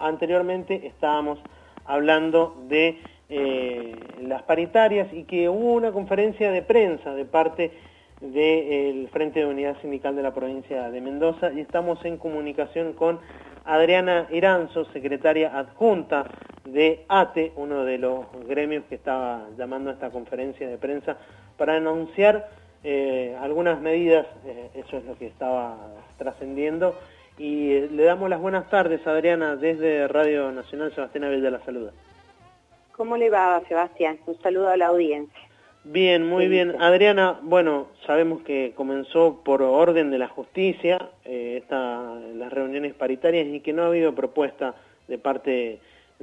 anteriormente estábamos hablando de las paritarias y que hubo una conferencia de prensa de parte del Frente de Unidad Sindical de la provincia de Mendoza, y estamos en comunicación con Adriana Iranzo, secretaria adjunta de ATE, uno de los gremios que estaba llamando a esta conferencia de prensa para anunciar algunas medidas. Eso es lo que estaba trascendiendo. Y le damos las buenas tardes, Adriana, desde Radio Nacional. Sebastián Abella la saluda. ¿Cómo le va, Sebastián? Un saludo a la audiencia. Bien, muy bien. Adriana, bueno, sabemos que comenzó por orden de la justicia las reuniones paritarias y que no ha habido propuesta de parte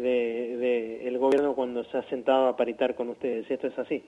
del gobierno cuando se ha sentado a paritar con ustedes. ¿Esto es así?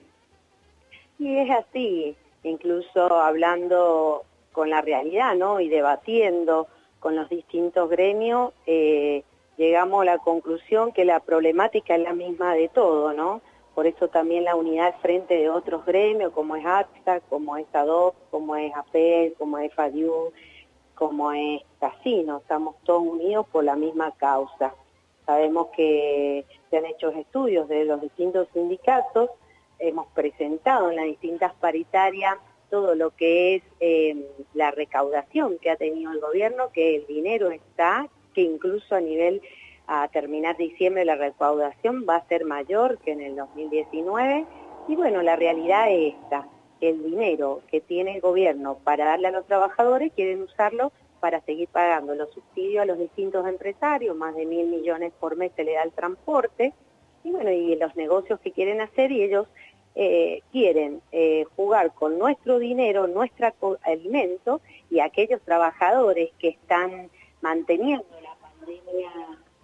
Y es así, incluso hablando con la realidad, ¿no? Y debatiendo con los distintos gremios, llegamos a la conclusión que la problemática es la misma de todo, ¿no? Por eso también la unidad frente de otros gremios, como es ATSA, como es ADOC, como es APEL, como es FADIU, como es Casino. Estamos todos unidos por la misma causa. Sabemos que se han hecho estudios de los distintos sindicatos, hemos presentado en las distintas paritarias todo lo que es la recaudación que ha tenido el gobierno, que el dinero está, que incluso a terminar diciembre la recaudación va a ser mayor que en el 2019, y bueno, la realidad es esta: el dinero que tiene el gobierno para darle a los trabajadores quieren usarlo para seguir pagando los subsidios a los distintos empresarios, más de 1.000 millones por mes se le da el transporte, y bueno, y los negocios que quieren hacer, y ellos quieren jugar con nuestro dinero, nuestro alimento, y aquellos trabajadores que están manteniendo la pandemia,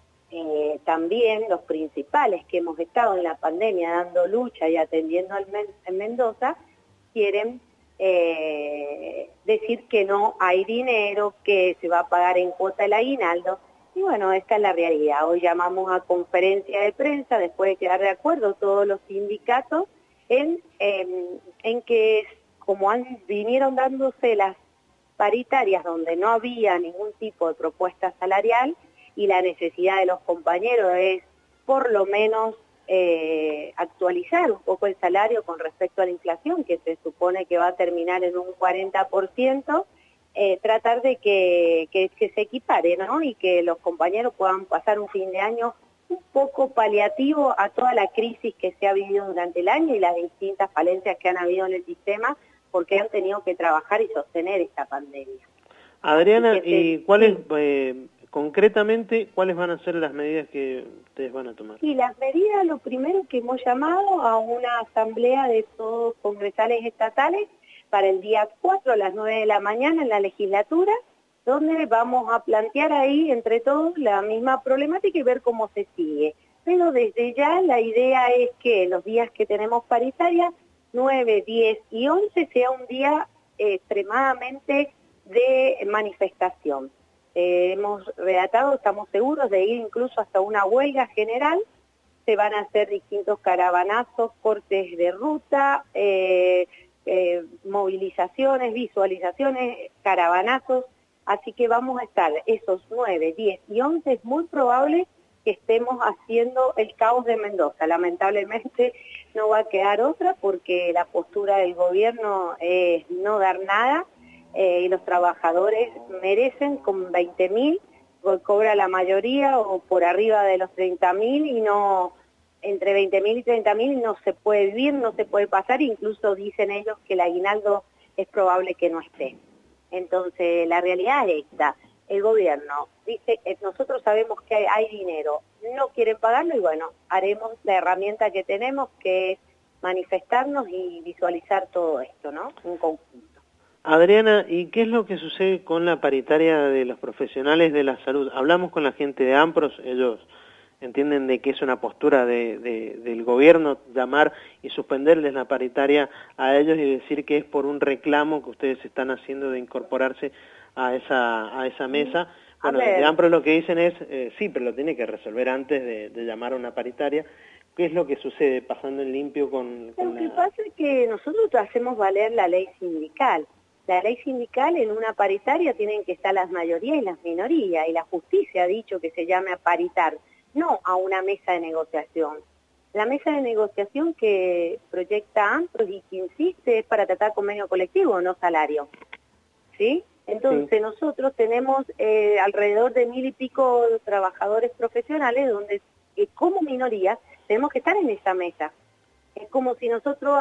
también los principales que hemos estado en la pandemia dando lucha y atendiendo en Mendoza, quieren decir que no hay dinero, que se va a pagar en cuota el aguinaldo. Y bueno, esta es la realidad. Hoy llamamos a conferencia de prensa después de quedar de acuerdo todos los sindicatos en que, como vinieron dándose las paritarias donde no había ningún tipo de propuesta salarial, y la necesidad de los compañeros es por lo menos actualizar un poco el salario con respecto a la inflación, que se supone que va a terminar en un 40%, tratar de que se equipare, ¿no? Y que los compañeros puedan pasar un fin de año un poco paliativo a toda la crisis que se ha vivido durante el año y las distintas falencias que han habido en el sistema, porque han tenido que trabajar y sostener esta pandemia. Adriana, ¿y concretamente, cuáles van a ser las medidas que ustedes van a tomar? Y las medidas, lo primero que hemos llamado a una asamblea de todos congresales estatales para el día 4 a las 9 de la mañana en la legislatura, donde vamos a plantear ahí entre todos la misma problemática y ver cómo se sigue. Pero desde ya la idea es que los días que tenemos paritaria, 9, 10 y 11, sea un día extremadamente de manifestación. Hemos redactado, estamos seguros de ir incluso hasta una huelga general. Se van a hacer distintos caravanazos, cortes de ruta, movilizaciones, visualizaciones, caravanazos. Así que vamos a estar esos 9, 10 y 11, es muy probable que estemos haciendo el caos de Mendoza. Lamentablemente no va a quedar otra, porque la postura del gobierno es no dar nada, y los trabajadores merecen con 20.000, cobra la mayoría, o por arriba de los 30.000, y no, entre 20.000 y 30.000 no se puede vivir, no se puede pasar, incluso dicen ellos que el aguinaldo es probable que no esté. Entonces, la realidad es esta: el gobierno dice, nosotros sabemos que hay dinero, no quieren pagarlo, y bueno, haremos la herramienta que tenemos, que es manifestarnos y visualizar todo esto, ¿no? En conjunto. Adriana, ¿y qué es lo que sucede con la paritaria de los profesionales de la salud? Hablamos con la gente de AMPROS, ellos entienden de que es una postura del gobierno llamar y suspenderles la paritaria a ellos y decir que es por un reclamo que ustedes están haciendo de incorporarse a esa mesa. Bueno, de AMPROS lo que dicen es, sí, pero lo tiene que resolver antes de llamar a una paritaria. ¿Qué es lo que sucede pasando en limpio con Lo que pasa es que nosotros hacemos valer la ley sindical. La ley sindical en una paritaria tienen que estar las mayorías y las minorías, y la justicia ha dicho que se llame a paritar, no a una mesa de negociación. La mesa de negociación que proyecta AMPROS y que insiste es para tratar convenio colectivo, no salario. ¿Sí? Entonces nosotros tenemos alrededor de 1000 y pico trabajadores profesionales donde como minoría tenemos que estar en esa mesa. Es como si nosotros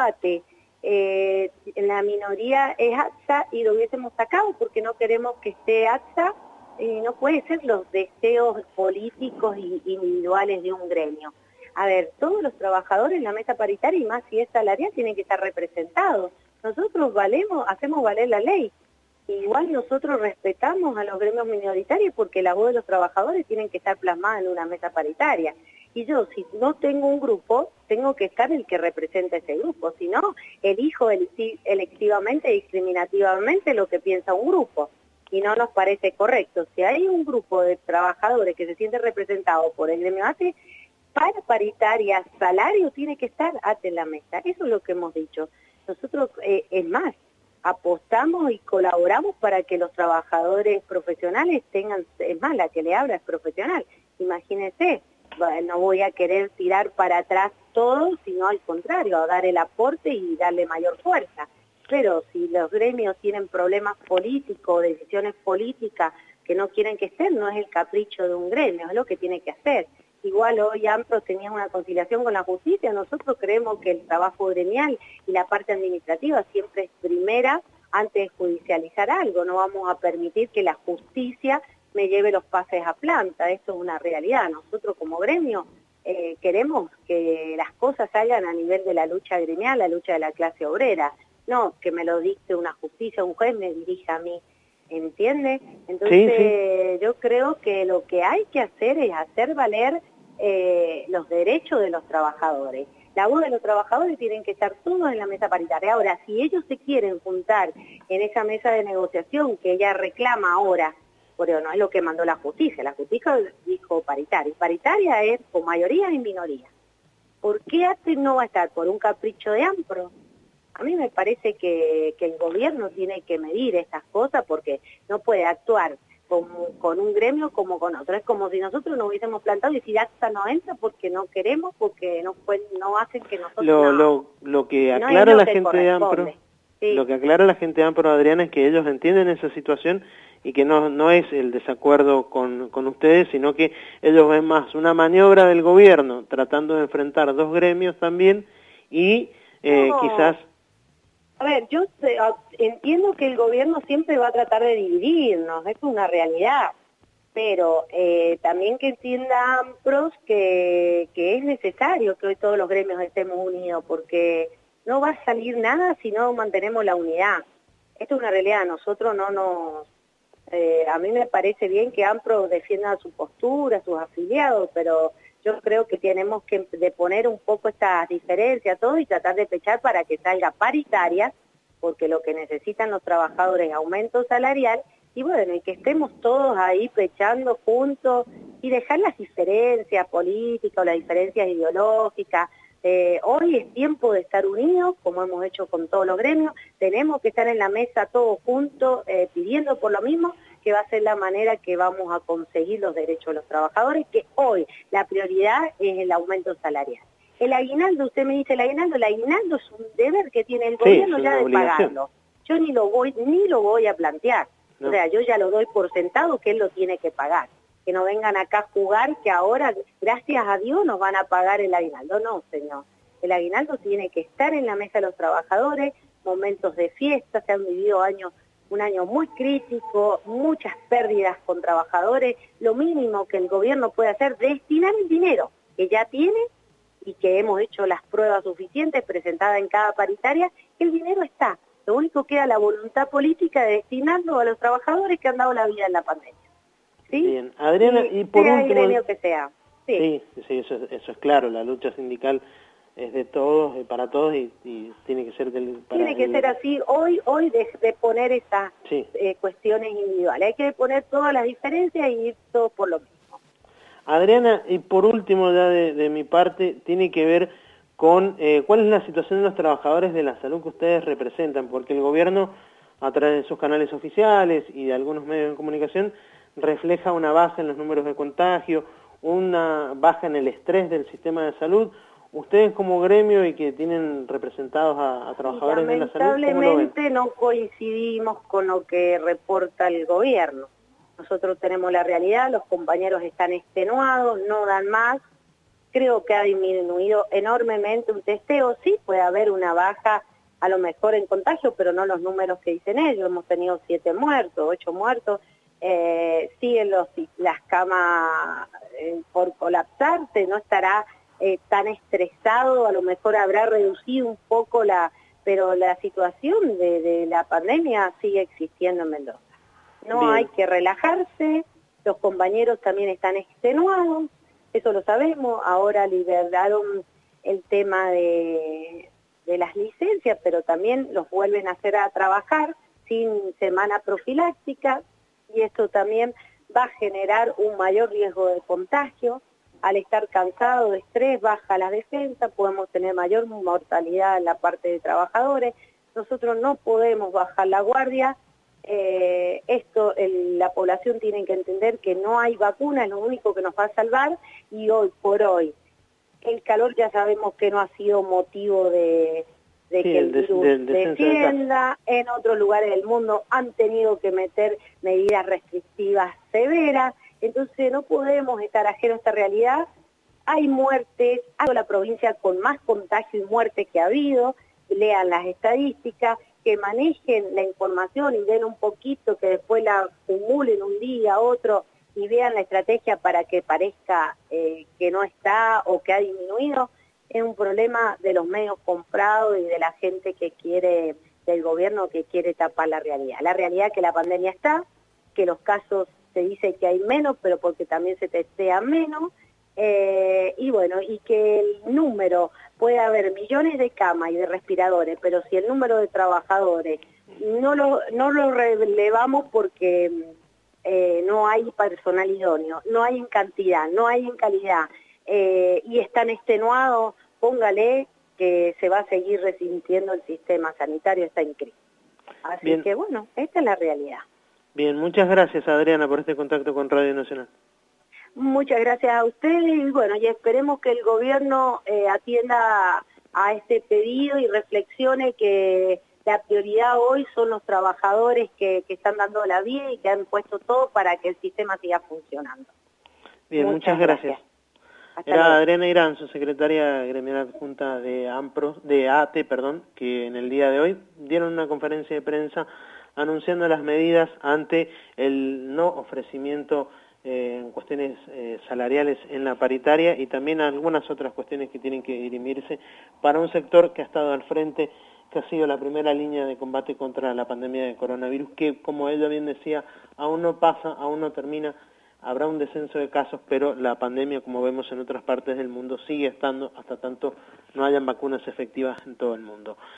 la minoría es ATSA y lo hubiésemos sacado porque no queremos que esté ATSA y no puede ser los deseos políticos y individuales de un gremio. A ver, todos los trabajadores en la mesa paritaria y más si es salarial tienen que estar representados. Nosotros hacemos valer la ley. Igual nosotros respetamos a los gremios minoritarios porque la voz de los trabajadores tienen que estar plasmada en una mesa paritaria. Y yo, si no tengo un grupo, tengo que estar el que representa ese grupo. Si no, elijo electivamente, discriminativamente lo que piensa un grupo. Y no nos parece correcto. Si hay un grupo de trabajadores que se siente representado por el gremio ATE, para paritaria, salario, tiene que estar ATE en la mesa. Eso es lo que hemos dicho. Nosotros, es más, apostamos y colaboramos para que los trabajadores profesionales tengan, es más, la que le habla es profesional. Imagínense, no voy a querer tirar para atrás todo, sino al contrario, a dar el aporte y darle mayor fuerza. Pero si los gremios tienen problemas políticos, decisiones políticas que no quieren que estén, no es el capricho de un gremio, es lo que tiene que hacer. Igual hoy AMPROS tenía una conciliación con la justicia, nosotros creemos que el trabajo gremial y la parte administrativa siempre es primera antes de judicializar algo, no vamos a permitir que la justicia me lleve los pases a planta, esto es una realidad. Nosotros como gremio queremos que las cosas salgan a nivel de la lucha gremial, la lucha de la clase obrera, no que me lo dicte una justicia, un juez me dirija a mí, ¿entiende? Entonces yo creo que lo que hay que hacer es hacer valer los derechos de los trabajadores. La voz de los trabajadores tienen que estar todos en la mesa paritaria. Ahora, si ellos se quieren juntar en esa mesa de negociación que ella reclama ahora, pero no es lo que mandó la justicia dijo paritaria. Paritaria es con mayoría y minoría. ¿Por qué ATE no va a estar? ¿Por un capricho de AMPRO? A mí me parece que el gobierno tiene que medir estas cosas porque no puede actuar con un gremio como con otro. Es como si nosotros nos hubiésemos plantado y si AXA no entra porque no queremos, porque no hacen que nosotros... Lo que aclara la gente de AMPRO, lo que aclara la gente de AMPRO, Adriana, es que ellos entienden esa situación y que no es el desacuerdo con ustedes, sino que ellos ven más una maniobra del gobierno tratando de enfrentar dos gremios también y quizás... A ver, yo entiendo que el gobierno siempre va a tratar de dividirnos, es una realidad, pero también que entienda AMPROS que es necesario que hoy todos los gremios estemos unidos, porque no va a salir nada si no mantenemos la unidad. Esto es una realidad, nosotros no nos... a mí me parece bien que AMPROS defienda su postura, sus afiliados, pero... yo creo que tenemos que deponer un poco estas diferencias, todo, y tratar de pechar para que salga paritaria, porque lo que necesitan los trabajadores es aumento salarial, y bueno, y que estemos todos ahí pechando juntos, y dejar las diferencias políticas o las diferencias ideológicas. Hoy es tiempo de estar unidos, como hemos hecho con todos los gremios, tenemos que estar en la mesa todos juntos, pidiendo por lo mismo, que va a ser la manera que vamos a conseguir los derechos de los trabajadores, que hoy la prioridad es el aumento salarial. El aguinaldo, usted me dice el aguinaldo es un deber que tiene el gobierno ya de pagarlo. Yo ni lo voy a plantear. No. O sea, yo ya lo doy por sentado que él lo tiene que pagar. Que no vengan acá a jugar que ahora, gracias a Dios, nos van a pagar el aguinaldo. No, señor. El aguinaldo tiene que estar en la mesa de los trabajadores, momentos de fiesta, se han vivido un año muy crítico, muchas pérdidas con trabajadores. Lo mínimo que el gobierno puede hacer, destinar el dinero que ya tiene y que hemos hecho las pruebas suficientes presentadas en cada paritaria, que el dinero está. Lo único que queda la voluntad política de destinarlo a los trabajadores que han dado la vida en la pandemia. ¿Sí? Bien, Adriana, y por sea último... el gremio que sea. Sí, eso es claro, la lucha sindical es de todos, para todos, y tiene que ser ser así. Hoy de poner esas cuestiones individuales. Hay que poner todas las diferencias y ir todos por lo mismo. Adriana, y por último ya de mi parte, tiene que ver con cuál es la situación de los trabajadores de la salud que ustedes representan, porque el gobierno a través de sus canales oficiales y de algunos medios de comunicación, refleja una baja en los números de contagio, una baja en el estrés del sistema de salud. Ustedes como gremio y que tienen representados a trabajadores de la salud, ¿cómo lo ven? Lamentablemente no coincidimos con lo que reporta el gobierno. Nosotros tenemos la realidad, los compañeros están extenuados, no dan más. Creo que ha disminuido enormemente un testeo. Sí, puede haber una baja a lo mejor en contagio, pero no los números que dicen ellos. Hemos tenido 7 muertos, 8 muertos. Siguen las camas por colapsarse, no estará tan estresado, a lo mejor habrá reducido un poco pero la situación de la pandemia sigue existiendo en Mendoza. No Bien. hay que relajarse, los compañeros también están extenuados, eso lo sabemos. Ahora liberaron el tema de las licencias, pero también los vuelven a hacer a trabajar sin semana profiláctica, y esto también va a generar un mayor riesgo de contagio. Al estar cansado, de estrés, baja la defensa, podemos tener mayor mortalidad en la parte de trabajadores. Nosotros no podemos bajar la guardia. La población tiene que entender que no hay vacuna, es lo único que nos va a salvar, y hoy por hoy el calor ya sabemos que no ha sido motivo de que el virus descienda. En otros lugares del mundo han tenido que meter medidas restrictivas severas, entonces no podemos estar ajenos a esta realidad. Hay muertes, hay la provincia con más contagio y muerte que ha habido. Lean las estadísticas, que manejen la información y den un poquito, que después la acumulen un día, otro, y vean la estrategia para que parezca que no está o que ha disminuido. Es un problema de los medios comprados y de la gente que quiere, del gobierno que quiere tapar la realidad. La realidad es que la pandemia está, que los casos se dice que hay menos, pero porque también se testea menos, y bueno, y que el número, puede haber millones de camas y de respiradores, pero si el número de trabajadores no lo relevamos porque no hay personal idóneo, no hay en cantidad, no hay en calidad, y están extenuados, póngale que se va a seguir resintiendo el sistema sanitario, está en crisis. Así Bien. Que bueno, esta es la realidad. Bien, muchas gracias Adriana por este contacto con Radio Nacional. Muchas gracias a ustedes y bueno, y esperemos que el gobierno atienda a este pedido y reflexione que la prioridad hoy son los trabajadores que están dando la vida y que han puesto todo para que el sistema siga funcionando. Bien, muchas gracias. Era Adriana Irán, su secretaria gremial adjunta de ATE, que en el día de hoy dieron una conferencia de prensa anunciando las medidas ante el no ofrecimiento en cuestiones salariales en la paritaria y también algunas otras cuestiones que tienen que dirimirse para un sector que ha estado al frente, que ha sido la primera línea de combate contra la pandemia de coronavirus, que como ella bien decía, aún no pasa, aún no termina. Habrá un descenso de casos, pero la pandemia, como vemos en otras partes del mundo, sigue estando hasta tanto no hayan vacunas efectivas en todo el mundo.